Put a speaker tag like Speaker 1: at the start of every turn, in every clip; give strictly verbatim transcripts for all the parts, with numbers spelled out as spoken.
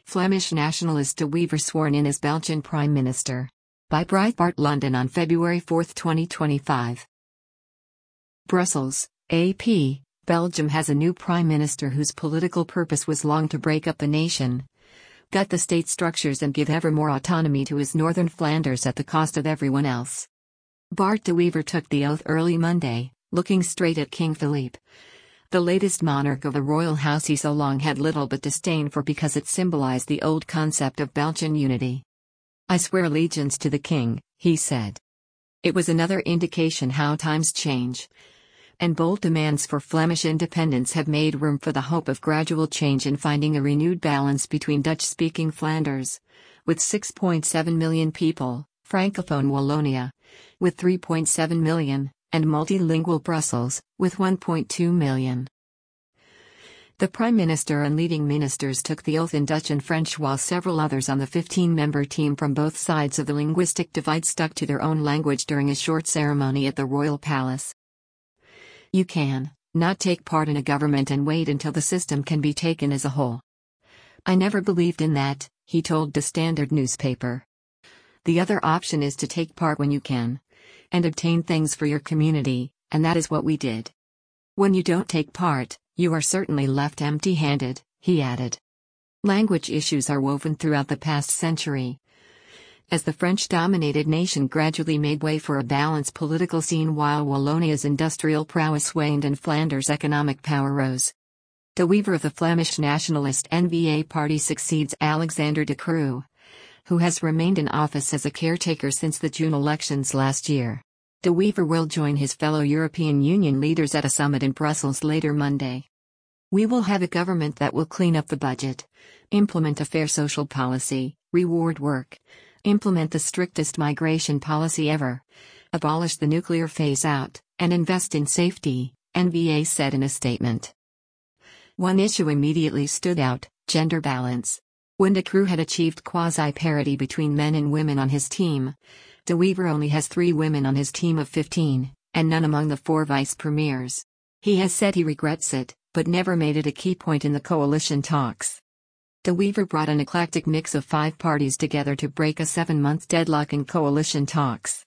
Speaker 1: Flemish nationalist De Wever sworn in as Belgian Prime Minister. By Breitbart London on February fourth twenty twenty-five. Brussels, A P. Belgium has a new Prime Minister whose political purpose was long to break up the nation, gut the state structures and give ever more autonomy to his northern Flanders at the cost of everyone else. Bart De Wever took the oath early Monday, looking straight at King Philippe, the latest monarch of the royal house he so long had little but disdain for because it symbolized the old concept of Belgian unity. "I swear allegiance to the king," he said. It was another indication how times change, and bold demands for Flemish independence have made room for the hope of gradual change in finding a renewed balance between Dutch-speaking Flanders, with six point seven million people, Francophone Wallonia, with three point seven million, and multilingual Brussels, with one point two million. The Prime Minister and leading ministers took the oath in Dutch and French while several others on the fifteen-member team from both sides of the linguistic divide stuck to their own language during a short ceremony at the Royal Palace. "You can not take part in a government and wait until the system can be taken as a whole. I never believed in that," he told the Standard newspaper. "The other option is to take part when you can, and obtain things for your community, and that is what we did. When you don't take part, you are certainly left empty-handed," he added. Language issues are woven throughout the past century, as the French-dominated nation gradually made way for a balanced political scene while Wallonia's industrial prowess waned and Flanders' economic power rose. De Wever of the Flemish nationalist N V A party succeeds Alexander De Croo, who has remained in office as a caretaker since the June elections last year. De Wever will join his fellow European Union leaders at a summit in Brussels later Monday. "We will have a government that will clean up the budget, implement a fair social policy, reward work, implement the strictest migration policy ever, abolish the nuclear phase-out, and invest in safety," N V A said in a statement. One issue immediately stood out: gender balance. When De Croo had achieved quasi-parity between men and women on his team, De Wever only has three women on his team of fifteen, and none among the four vice-premiers. He has said he regrets it, but never made it a key point in the coalition talks. De Wever brought an eclectic mix of five parties together to break a seven-month deadlock in coalition talks.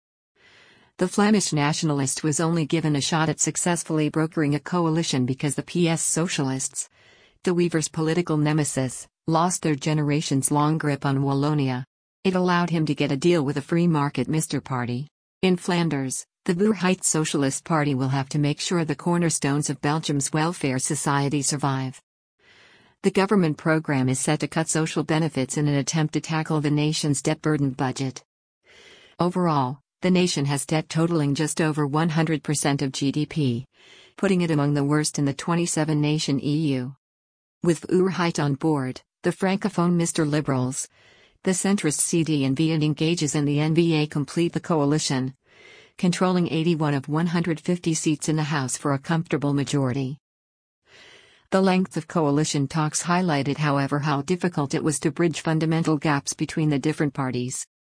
Speaker 1: The Flemish nationalist was only given a shot at successfully brokering a coalition because the P S Socialists, De Wever's political nemesis, lost their generations-long grip on Wallonia. It allowed him to get a deal with a free-market Mister Party. In Flanders, the Verheid Socialist Party will have to make sure the cornerstones of Belgium's welfare society survive. The government program is set to cut social benefits in an attempt to tackle the nation's debt-burdened budget. Overall, the nation has debt totaling just over one hundred percent of G D P, putting it among the worst in the twenty-seven nation E U. With Verheid on board, the Francophone Mister Liberals, the centrist C D and V engages and the N V A complete the coalition, controlling eighty-one of one hundred fifty seats in the House for a comfortable majority. The length of coalition talks highlighted, however, how difficult it was to bridge fundamental gaps between the different parties.